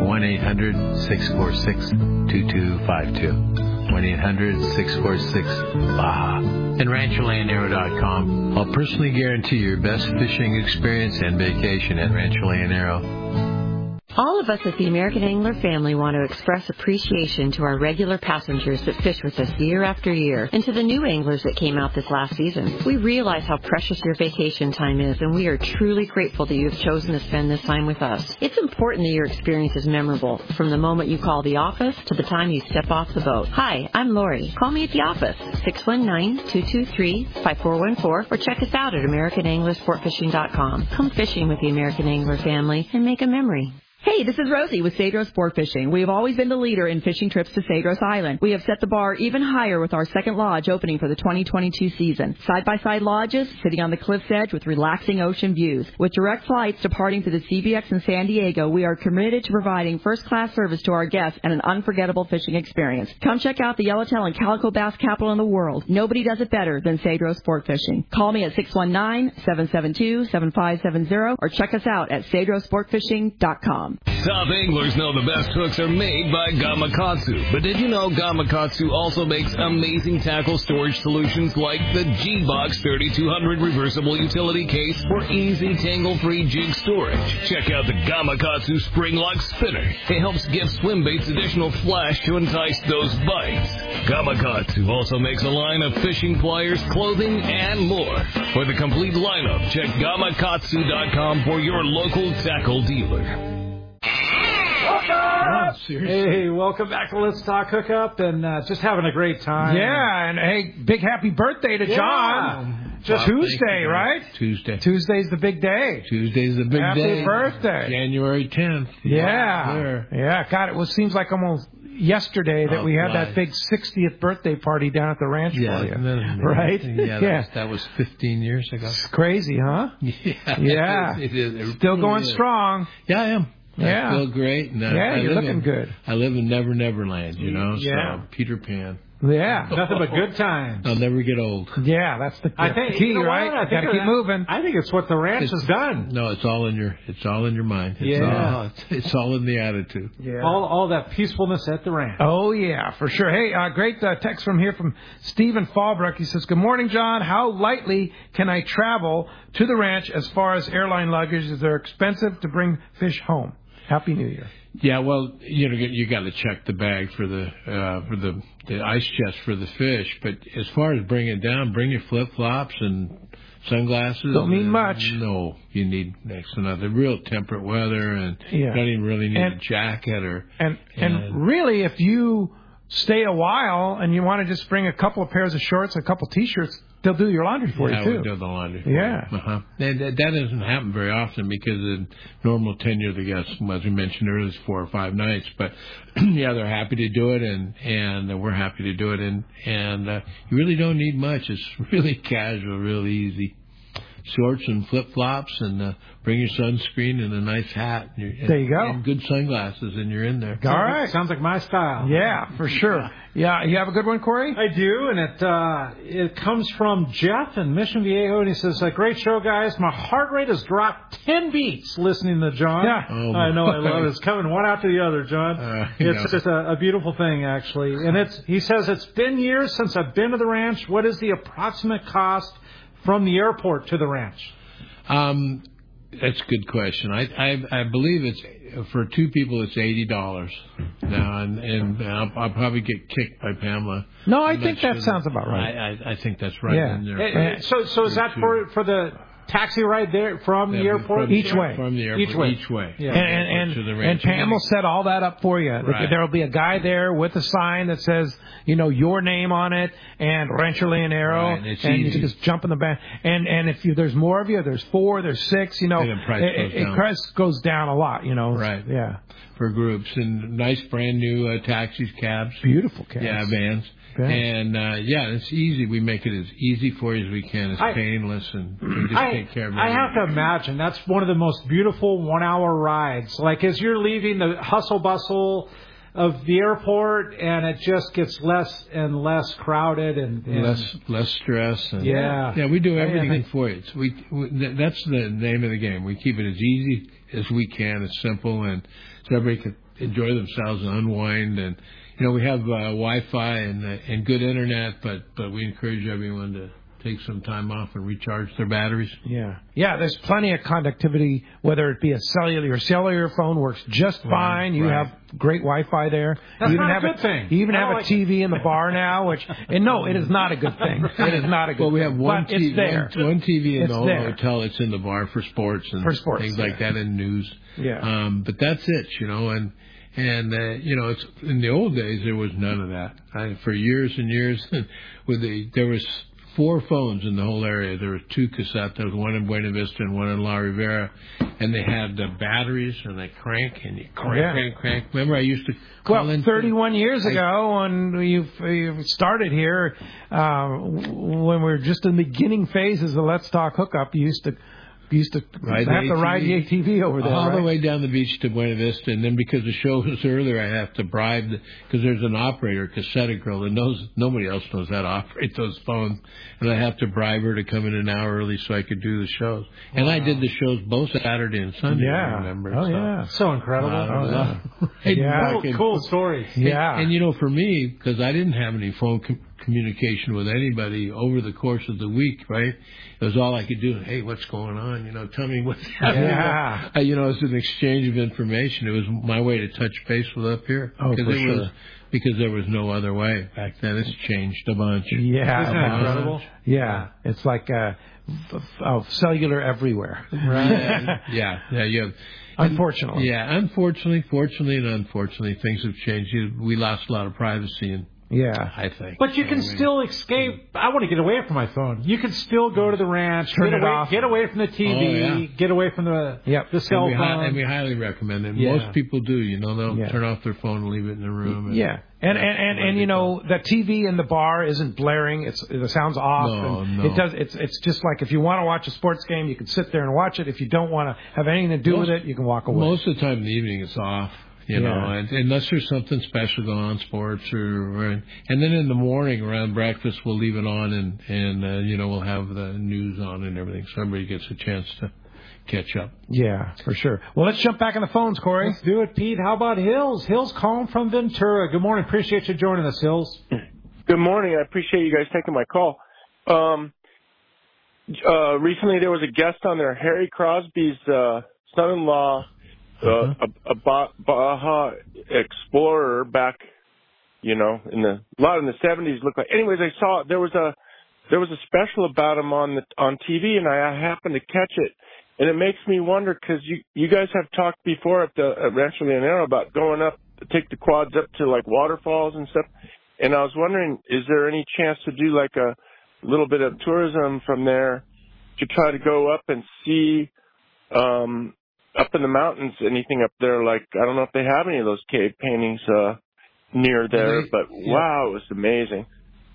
1-800-646-2252. 1-800-646-BAJA. And RanchoLeonero.com. I'll personally guarantee your best fishing experience and vacation at Rancho Leonero. All of us at the American Angler family want to express appreciation to our regular passengers that fish with us year after year, and to the new anglers that came out this last season. We realize how precious your vacation time is, and we are truly grateful that you have chosen to spend this time with us. It's important that your experience is memorable, from the moment you call the office to the time you step off the boat. Hi, I'm Lori. Call me at the office, 619-223-5414, or check us out at AmericanAnglerSportFishing.com. Come fishing with the American Angler family and make a memory. Hey, this is Rosie with Cedros Sport Fishing. We have always been the leader in fishing trips to Cedros Island. We have set the bar even higher with our second lodge opening for the 2022 season. Side-by-side lodges sitting on the cliff's edge with relaxing ocean views. With direct flights departing to the CBX in San Diego, we are committed to providing first-class service to our guests and an unforgettable fishing experience. Come check out the Yellowtail and Calico Bass capital in the world. Nobody does it better than Cedros Sport Fishing. Call me at 619-772-7570 or check us out at CedrosSportFishing.com. Top anglers know the best hooks are made by Gamakatsu. But did you know Gamakatsu also makes amazing tackle storage solutions like the G-Box 3200 reversible utility case for easy tangle-free jig storage? Check out the Gamakatsu Spring Lock Spinner. It helps give swim baits additional flash to entice those bites. Gamakatsu also makes a line of fishing pliers, clothing, and more. For the complete lineup, check Gamakatsu.com for your local tackle dealer. Hey, welcome back to Let's Talk Hookup, and just having a great time. Yeah, and hey, big happy birthday to John. Just Tuesday, right? Tuesday's the big day. Tuesday's the big day. Happy birthday. January 10th. Yeah. Yeah, God, it seems like almost yesterday that we had that big 60th birthday party down at the ranch for you. Right? Yeah, that was 15 years ago. It's crazy, huh? Yeah. It is. Still going strong. Yeah, I am. Yeah. I feel great. And you're looking good. I live in Never Land, you know, so Peter Pan. Yeah. Nothing but good times. I'll never get old. Yeah, that's the key, you know, right? Got to keep moving. I think it's what the ranch has done. No, it's all in your mind. It's all in the attitude. Yeah. All that peacefulness at the ranch. Oh, yeah, for sure. Hey, great text from Stephen Fallbrook. He says, good morning, John. How lightly can I travel to the ranch as far as airline luggage? Is it expensive to bring fish home? Happy New Year. Yeah, well, you got to check the bag for the ice chest for the fish. But as far as bringing it down, bring your flip flops and sunglasses. Don't mean much. No, you need next to nothing. Real temperate weather, and you don't even really need a jacket and really, if you stay a while and you want to just bring a couple of pairs of shorts, a couple T-shirts, they'll do your laundry for you, too. Yeah, we'll do the laundry for you. And that doesn't happen very often because the normal tenure of the guests, as we mentioned earlier, is 4 or 5 nights. But, yeah, they're happy to do it, and we're happy to do it. And you really don't need much. It's really casual, really easy. shorts and flip-flops, and bring your sunscreen and a nice hat. There you go. And good sunglasses, and you're in there. All right. Sounds like my style. Yeah, for sure. Yeah, you have a good one, Corey? I do, and it comes from Jeff in Mission Viejo, and he says, great show, guys. My heart rate has dropped 10 beats listening to John. Yeah. Oh, I know, I love it. It's coming one after the other, John. It's just a beautiful thing, actually. And he says, it's been years since I've been to the ranch. What is the approximate cost from the airport to the ranch? That's a good question. I believe it's for two people. It's $80 now, and I'll probably get kicked by Pamela. No, I think that sounds about right. I think that's right. Yeah. In there. So is that for the taxi ride there from the airport? Each way. From the airport. Each way. Yeah. And Pam will set all that up for you. Right. There will be a guy there with a sign that says, your name on it and Rancho Leonero. Right, and you can just jump in the back. And if there's more of you, there's 4, there's 6, the price goes down a lot, Right. Yeah. For groups and nice brand new taxis, cabs. Beautiful cabs. Yeah, vans. And, it's easy. We make it as easy for you as we can. It's painless, and we just take care of it. I have to imagine that's one of the most beautiful 1-hour rides. Like, as you're leaving the hustle-bustle of the airport, and it just gets less and less crowded and less stress. And yeah, we do everything for you. So that's the name of the game. We keep it as easy as we can, as simple, and so everybody can enjoy themselves and unwind. And we have Wi-Fi and good internet, but we encourage everyone to take some time off and recharge their batteries. Yeah. Yeah, there's plenty of conductivity, whether it be a cellular phone works just fine. You have great Wi-Fi there. That's you not a good thing. You even have a TV in the bar now, no, it is not a good thing. It is not a good thing. Well, we have one TV, it's there. one TV in the whole hotel. It's in the bar for sports and things like that, and news. Yeah. But that's it, and it's in the old days there was none of that. For years and years, there was 4 phones in the whole area. There were 2 Casetas, one in Buena Vista and one in La Rivera, and they had the batteries, and they crank, and you crank. Remember, I used to call in 31 years ago when you started here, when we were just in the beginning phases of Let's Talk Hookup, you used to ride the ATV over there, all the way down the beach to Buena Vista, and then because the show was earlier, I have to bribe because there's an operator, Casetta girl, that nobody else knows how to operate those phones, and I have to bribe her to come in an hour early so I could do the shows. Wow. And I did the shows both Saturday and Sunday. Yeah, I remember. Yeah, so incredible. Cool stories. Yeah, and for me, because I didn't have any phone communication with anybody over the course of the week, right? It was all I could do. Hey, what's going on? Tell me what's happening. Yeah. It's an exchange of information. It was my way to touch base with up here. Oh, for sure. Because there was no other way back then. It's changed a bunch. Yeah. Isn't that incredible? Yeah. It's like cellular everywhere. Right. Yeah. You have. Unfortunately. Fortunately and unfortunately, things have changed. We lost a lot of privacy and. Yeah, I think. But you can still escape. I want to get away from my phone. You can still go to the ranch, get away from the TV, get away from the cell phone. And we highly recommend it. Yeah. Most people do. They'll turn off their phone and leave it in the room. And And the TV in the bar isn't blaring. It sounds off. No. It does. It's just like if you want to watch a sports game, you can sit there and watch it. If you don't want to have anything to do with it, you can walk away. Most of the time in the evening, it's off. And unless there's something special going on, sports and then in the morning around breakfast we'll leave it on and we'll have the news on and everything, so everybody gets a chance to catch up. Yeah, for sure. Well, let's jump back on the phones, Corey. Let's do it, Pete. How about Hills? Hills calling from Ventura. Good morning. Appreciate you joining us, Hills. Good morning. I appreciate you guys taking my call. Recently there was a guest on there, Harry Crosby's son-in-law. A Baja Explorer back, in the 70s looked like. Anyways, I saw there was a special about him on TV, and I happened to catch it, and it makes me wonder because you guys have talked before at Rancho Leonero about going up, take the quads up to like waterfalls and stuff, and I was wondering, is there any chance to do like a little bit of tourism from there to try to go up and see? Up in the mountains, anything up there, like, I don't know if they have any of those cave paintings near there, but wow, it was amazing.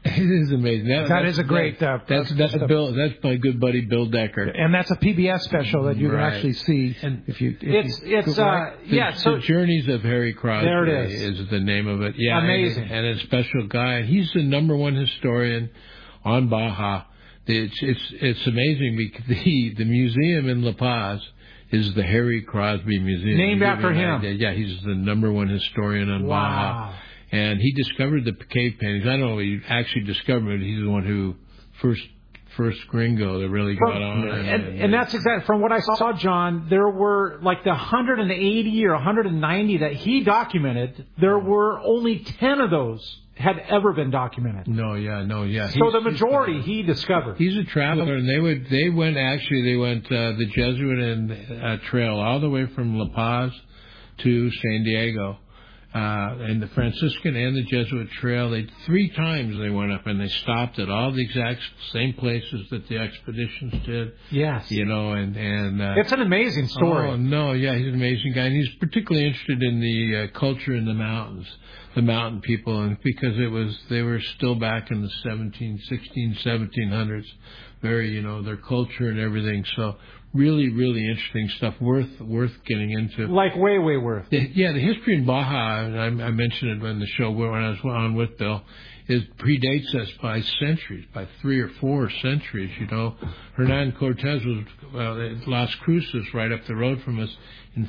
It is amazing. That is a great. That's Bill. That's my good buddy Bill Decker. And that's a PBS special that you can actually see. And if you the Journeys of Harry Crosby. There it is the name of it. Yeah, amazing. And a special guy. He's the #1 historian on Baja. It's amazing because the museum in La Paz is the Harry Crosby Museum. Named after him. Yeah, he's the #1 historian on Baja. And he discovered the cave paintings. I don't know if he actually discovered it. He's the one who first gringo that really got on. And that's exactly, from what I saw, John, there were like the 180 or 190 that he documented, there were only 10 of those had ever been documented. No. So the majority he discovered. He's a traveler, and they went the Jesuit and trail all the way from La Paz to San Diego. And the Franciscan and the Jesuit trail, 3 times they went up, and they stopped at all the exact same places that the expeditions did. Yes. You know, and it's an amazing story. Oh, no, yeah, he's an amazing guy, and he's particularly interested in the culture in the mountains, the mountain people, and because they were still back in the 1700s, very, their culture and everything, so really, really interesting stuff, worth getting into. Like way worth. The history in Baja, and I mentioned it in the show when I was on with Bill, predates us by centuries, by 3 or 4 centuries. Hernan Cortez was at Las Cruces, right up the road from us, in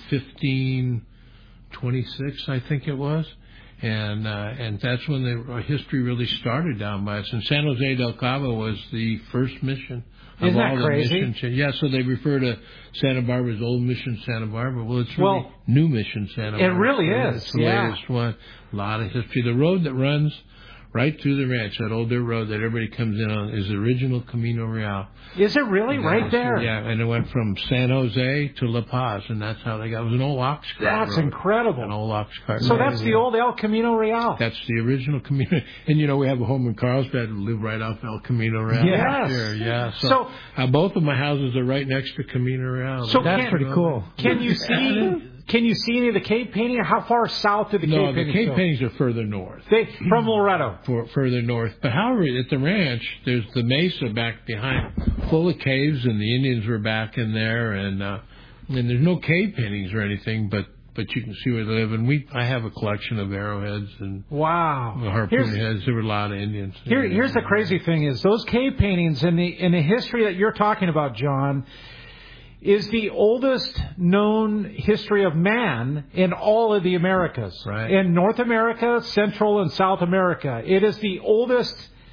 1526, I think it was. And that's when the history really started down by us. And San Jose del Cabo was the first mission. Isn't that crazy? Missions. Yeah, so they refer to Santa Barbara as Old Mission Santa Barbara. Well, it's really New Mission Santa Barbara. It really is. It's the latest one. A lot of history. The road that runs right through the ranch, that old dirt road that everybody comes in on, is the original Camino Real. Is it really? Right there? Yeah, and it went from San Jose to La Paz, and that's how they got it. It was an old ox cart. That's road. Incredible. An old ox cart. So that's the old El Camino Real. That's the original Camino. And, we have a home in Carlsbad. We live right off El Camino Real. Yes. Here. Yeah. So both of my houses are right next to Camino Real. So that's pretty cool. Can you see any of the cave painting? Or how far south did the cave paintings go? No, the cave paintings are further north. From Loreto. Further north. But however, at the ranch, there's the mesa back behind, full of caves, and the Indians were back in there, and there's no cave paintings or anything, but you can see where they live. And I have a collection of arrowheads and harpoon heads. There were a lot of Indians. Here's the crazy thing is those cave paintings in the history that you're talking about, John, is the oldest known history of man in all of the Americas. Right. In North America, Central and South America. It is the oldest,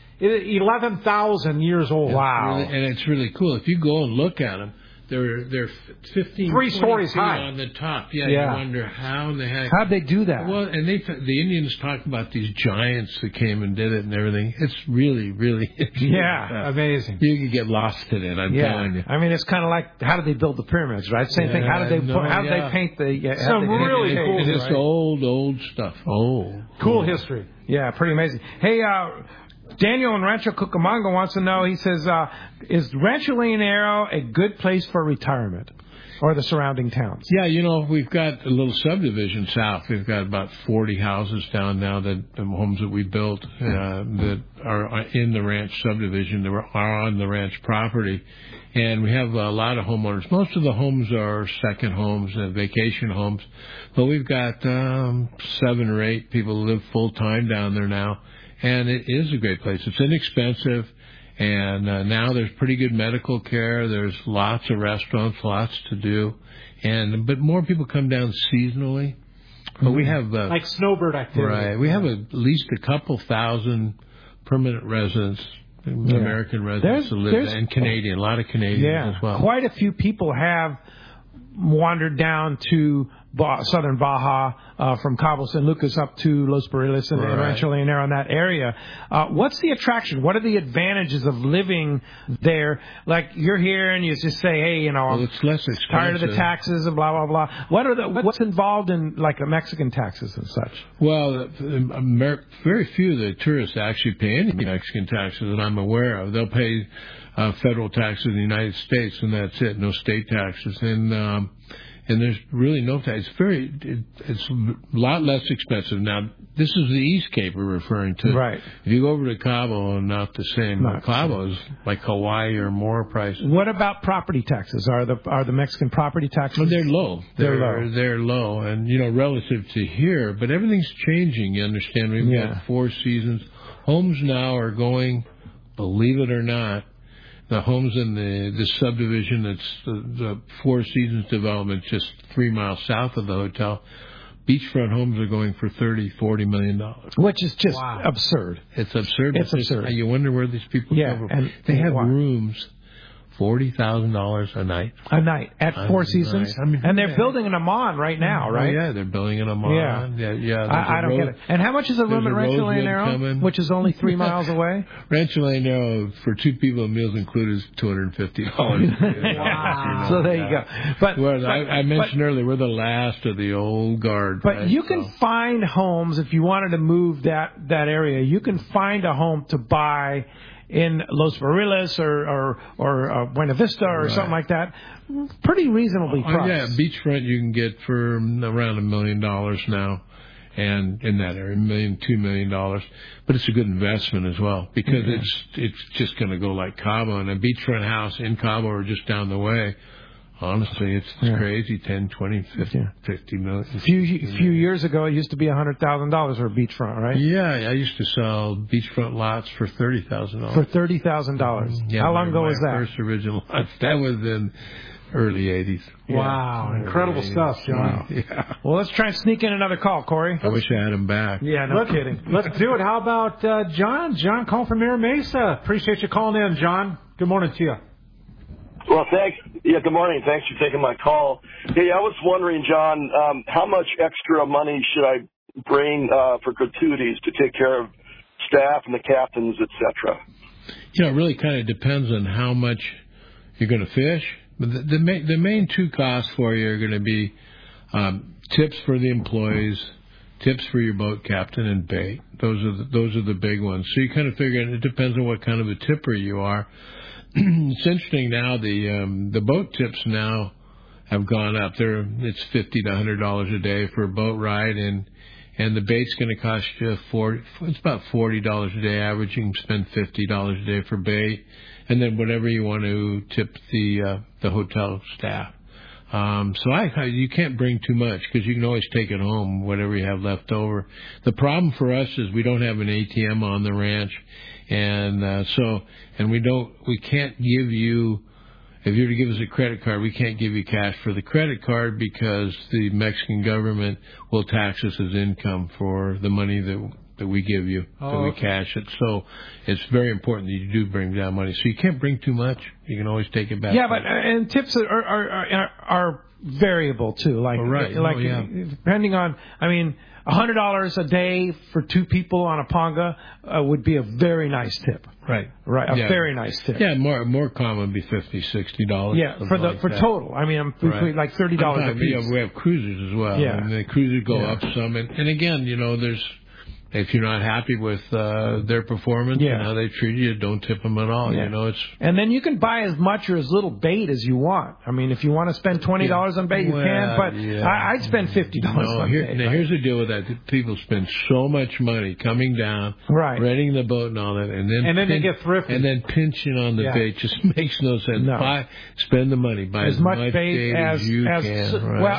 11,000 years old. Wow. And it's really cool. If you go and look at them, they're 15, 3 stories high on the top. Yeah, you wonder how in the heck. How'd they do that? Well, and the Indians talk about these giants that came and did it and everything. It's really, really amazing. You could get lost in it, I'm telling you. I mean, it's kind of like, how did they build the pyramids, right? Same thing. How did they paint the... Some really cool stuff. It's old stuff. Cool history. Yeah, pretty amazing. Hey, Daniel in Rancho Cucamonga wants to know, he says, is Rancho Leonero a good place for retirement or the surrounding towns? Yeah, we've got a little subdivision south. We've got about 40 houses down now, the homes that we built that are in the ranch subdivision, that are on the ranch property. And we have a lot of homeowners. Most of the homes are second homes, vacation homes. But we've got 7 or 8 people who live full-time down there now. And it is a great place. It's inexpensive, and now there's pretty good medical care. There's lots of restaurants, lots to do, but more people come down seasonally. But we have like snowbird activity. Right. We have at least a couple thousand permanent residents, American residents who live there, and Canadian, a lot of Canadians as well. Quite a few people have wandered down to southern Baja, from Cabo San Lucas up to Los Barriles and Rancho Leonero in that area. What's the attraction? What are the advantages of living there? Like, you're here and you just say, hey, I'm it's less expensive. Tired of the taxes and blah, blah, blah. What's involved in, like, Mexican taxes and such? Well, very few of the tourists actually pay any Mexican taxes that I'm aware of. They'll pay and there's really no tax. It's a lot less expensive. Now, this is the East Cape we're referring to. Right. If you go over to Cabo, not the same. Cabo is like Hawaii or more prices. What about property taxes? Are the Mexican property taxes? Well, they're low. They're low. They're low, and relative to here, but everything's changing. You understand? We've got 4 seasons. Homes now are going, believe it or not, the homes in the subdivision that's the Four Seasons development just 3 miles south of the hotel. Beachfront homes are going for $30-40 million, which is just absurd. It's absurd. It's absurd. You wonder where these people come from. And they have rooms. $40,000 a night. A night at Four Seasons, and they're building an Amman right now, right? Oh, yeah, they're building an Amman. Yeah. I don't get it. And how much is a room at Rancho Leonero, which is only 3 miles away? Rancho Leonero for 2 people, meals included, is $250. Wow. So there you go. But I mentioned earlier, we're the last of the old guard. But you can find homes if you wanted to move that area. You can find a home to buy in Los Barriles or Buena Vista or something like that, pretty reasonably priced. Yeah, beachfront you can get for around $1 million now, and in that area, $2 million. But it's a good investment as well because it's just going to go like Cabo, and a beachfront house in Cabo or just down the way. Honestly, it's crazy. 10, 20, 50 million. A few years ago, it used to be $100,000 for a beachfront, right? Yeah, I used to sell beachfront lots for $30,000. For $30,000. Yeah, how long ago was that? First original lots. That was in early 80s. Wow, incredible stuff, John. Wow. Yeah. Well, let's try and sneak in another call, Corey. I wish I had him back. Yeah, no kidding. Let's do it. How about John? John calling from Mira Mesa. Appreciate you calling in, John. Good morning to you. Well, thanks. Yeah, good morning. Thanks for taking my call. Hey, I was wondering, John, how much extra money should I bring for gratuities to take care of staff and the captains, et cetera? It really kind of depends on how much you're going to fish. But the main 2 costs for you are going to be tips for the employees, tips for your boat captain, and bait. Those are the big ones. So you kind of figure it depends on what kind of a tipper you are. It's interesting now. The boat tips now have gone up. It's $50 to $100 a day for a boat ride, and the bait's going to cost you It's about $40 a day average. You can spend $50 a day for bait, and then whatever you want to tip the hotel staff. So you can't bring too much because you can always take it home, whatever you have left over. The problem for us is we don't have an ATM on the ranch. And we can't give you, if you were to give us a credit card, we can't give you cash for the credit card because the Mexican government will tax us as income for the money that we give you, that we cash it. So it's very important that you do bring down money. So you can't bring too much. You can always take it back. Yeah, but and tips are variable too. Depending on, $100 a day for 2 people on a Ponga would be a very nice tip. Right. Very nice tip. Yeah, more common would be $50, $60. Yeah, for total. Like $30 a piece. We have cruisers as well. Yeah. And the cruisers go up some. And again, there's, if you're not happy with their performance and how they treat you, don't tip them at all. Yeah. And then you can buy as much or as little bait as you want. If you want to spend $20 on bait, you can. But I'd spend $50 on bait. Now, here's the deal with that. People spend so much money coming down, renting the boat and all that, and then they get thrifty. And then pinching on the bait just makes no sense. No. Spend the money. Buy as much bait as you can. Right. Well,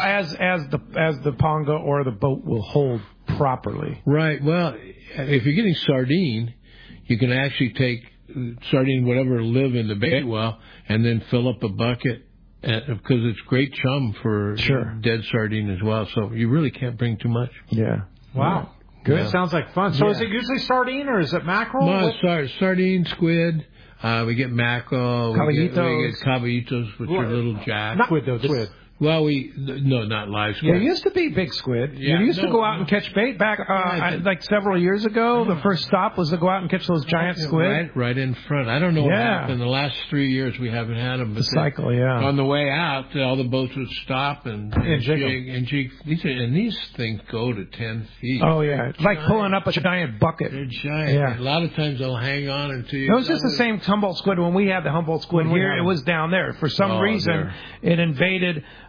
as the Ponga or the boat will hold properly. Right. Well, if you're getting sardine, you can actually take sardine, whatever, live in the bait well, and then fill up a bucket because it's great chum for dead sardine as well. So you really can't bring too much. Yeah. Wow. Good. Yeah. Sounds like fun. So is it usually sardine or is it mackerel? No, sardine, squid. We get mackerel. Caballitos. We get caballitos, which are little jacks. Not squid, though. Squid. Well, not live squid. There used to be big squid. You used to go out and catch bait back like several years ago. The first stop was to go out and catch those giant squid. Right in front. I don't know what happened. In the last 3 years, we haven't had them. But the cycle, on the way out, all the boats would stop and jig. These things go to 10 feet. Oh, yeah. It's like pulling up a giant bucket. They're giant. Yeah. A lot of times they'll hang on until you... It was just the same Humboldt squid when we had the Humboldt squid here. It was down there. For some reason, it invaded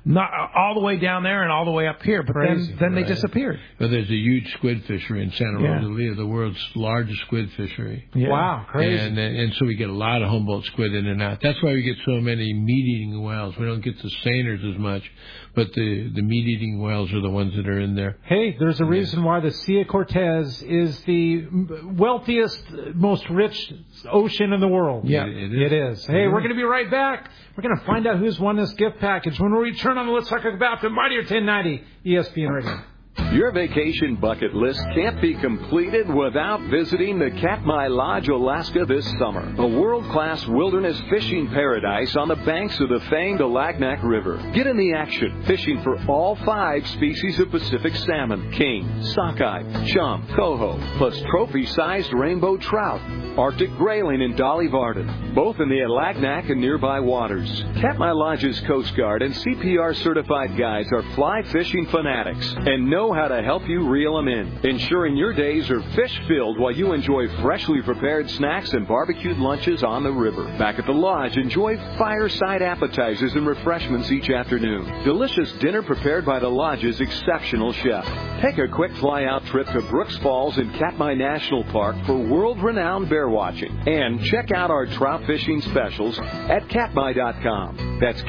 not all the way down there and all the way up here, but then they disappeared. But there's a huge squid fishery in Santa Rosa, the world's largest squid fishery. Yeah. Wow, crazy. And so we get a lot of Humboldt squid in and out. That's why we get so many meat-eating whales. We don't get the seiners as much, but the meat-eating whales are the ones that are in there. Hey, there's a reason why the Sea of Cortez is the wealthiest, most rich ocean in the world. Yeah, it is. Hey, we're going to be right back. We're going to find out who's won this gift package when we return on the Let's Talk About the Mightier 1090 ESPN Radio. Your vacation bucket list can't be completed without visiting the Katmai Lodge, Alaska this summer. A world-class wilderness fishing paradise on the banks of the famed Alagnak River. Get in the action, fishing for all 5 species of Pacific salmon, king, sockeye, chum, coho, plus trophy-sized rainbow trout, Arctic grayling and Dolly Varden, both in the Alagnak and nearby waters. Katmai Lodge's Coast Guard and CPR-certified guides are fly fishing fanatics and know how to help you reel them in, ensuring your days are fish-filled while you enjoy freshly prepared snacks and barbecued lunches on the river. Back at the lodge, enjoy fireside appetizers and refreshments each afternoon. Delicious dinner prepared by the lodge's exceptional chef. Take a quick fly-out trip to Brooks Falls in Katmai National Park for world-renowned bear watching. And check out our trout fishing specials at katmai.com. That's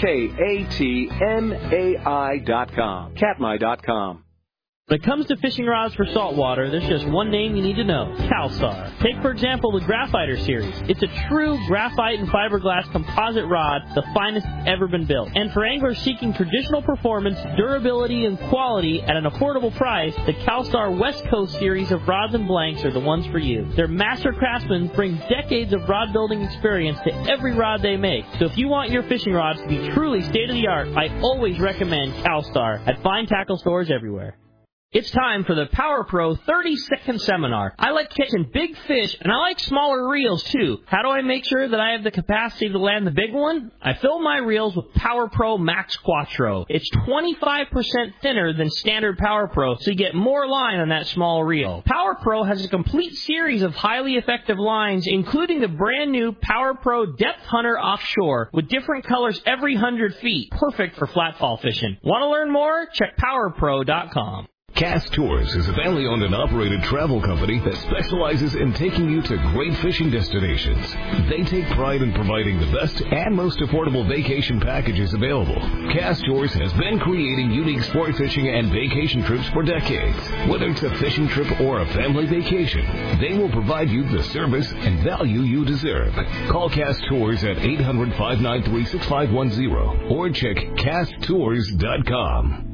KATMAI.com. Katmai.com. When it comes to fishing rods for saltwater, there's just one name you need to know, CalStar. Take, for example, the Graphiter series. It's a true graphite and fiberglass composite rod, the finest ever been built. And for anglers seeking traditional performance, durability, and quality at an affordable price, the CalStar West Coast series of rods and blanks are the ones for you. Their master craftsmen bring decades of rod building experience to every rod they make. So if you want your fishing rods to be truly state-of-the-art, I always recommend CalStar at fine tackle stores everywhere. It's time for the Power Pro 30-second seminar. I like catching big fish, and I like smaller reels, too. How do I make sure that I have the capacity to land the big one? I fill my reels with Power Pro Max Quattro. It's 25% thinner than standard Power Pro, so you get more line on that small reel. Power Pro has a complete series of highly effective lines, including the brand new Power Pro Depth Hunter Offshore, with different colors every 100 feet. Perfect for flatfall fishing. Want to learn more? Check PowerPro.com. Cast Tours is a family-owned and operated travel company that specializes in taking you to great fishing destinations. They take pride in providing the best and most affordable vacation packages available. Cast Tours has been creating unique sport fishing and vacation trips for decades. Whether it's a fishing trip or a family vacation, they will provide you the service and value you deserve. Call Cast Tours at 800-593-6510 or check casttours.com.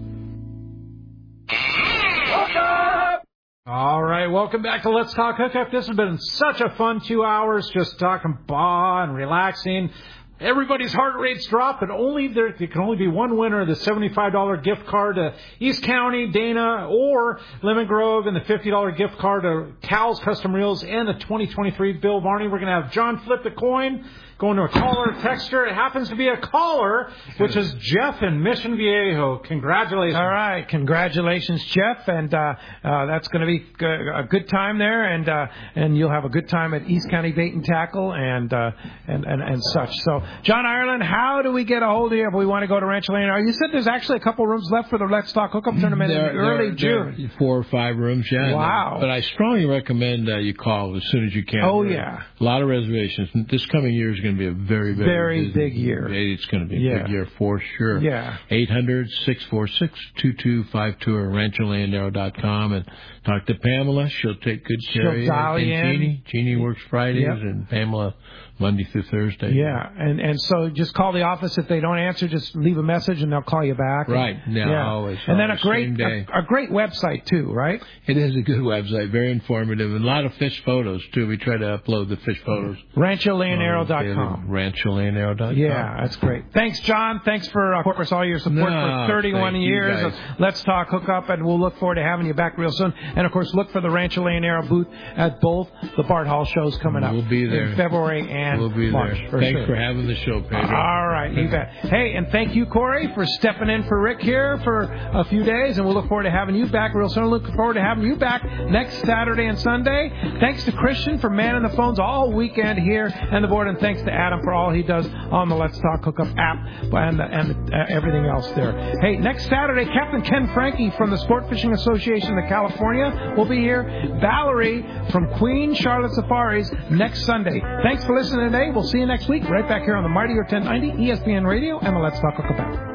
All right, welcome back to Let's Talk Hookup. This has been such a fun 2 hours, just talking ball and relaxing. Everybody's heart rate's dropped, but there can only be one winner of the $75 gift card to East County, Dana, or Lemon Grove, and the $50 gift card to Cal's Custom Reels and the 2023 Bill Varney. We're going to have John flip the coin, going to a caller texter. It happens to be a caller, which is Jeff in Mission Viejo. Congratulations. All right. Congratulations, Jeff. And that's going to be a good time there. And you'll have a good time at East County Bait and Tackle and such. So, John Ireland, how do we get a hold of you if we want to go to Rancho Leonero? You said there's actually a couple rooms left for the Let's Talk Hookup tournament in early June. 4 or 5 rooms, yeah. Wow. But I strongly recommend you call as soon as you can. Oh, yeah. A lot of reservations. This coming year is going to be a very, very big year. It's going to be a big year for sure. Yeah. 800-646-2252 or rancholeonero.com and talk to Pamela. She'll take good care of you. Dial you and Jeannie works Fridays and Pamela Monday through Thursday. Yeah, and so just call the office. If they don't answer, just leave a message and they'll call you back. Right. Always. And then a great website too, right? It is a good website, very informative, and a lot of fish photos too. We try to upload the fish photos. RanchoLeonero.com. RanchoLeonero.com. Yeah, that's great. Thanks, John. Thanks for of course all your support for 31 years of Let's Talk Hookup, and we'll look forward to having you back real soon. And of course, look for the Rancho Leonero booth at both the Bart Hall shows coming up. We'll be there in February and we'll be March. there. Thanks sure. for having the show, Pedro. All right, you bet. Hey, and thank you, Corey, for stepping in for Rick here for a few days, and we'll look forward to having you back real soon. Looking forward to having you back next Saturday and Sunday. Thanks to Christian for manning the phones all weekend here and the board, and thanks to Adam for all he does on the Let's Talk Hookup app and everything else there. Hey, next Saturday, Captain Ken Frankie from the Sport Fishing Association of California will be here. Valerie from Queen Charlotte Safaris next Sunday. Thanks for listening today. We'll see you next week right back here on the Mightier 1090 ESPN Radio and the Let's Talk Hookup app.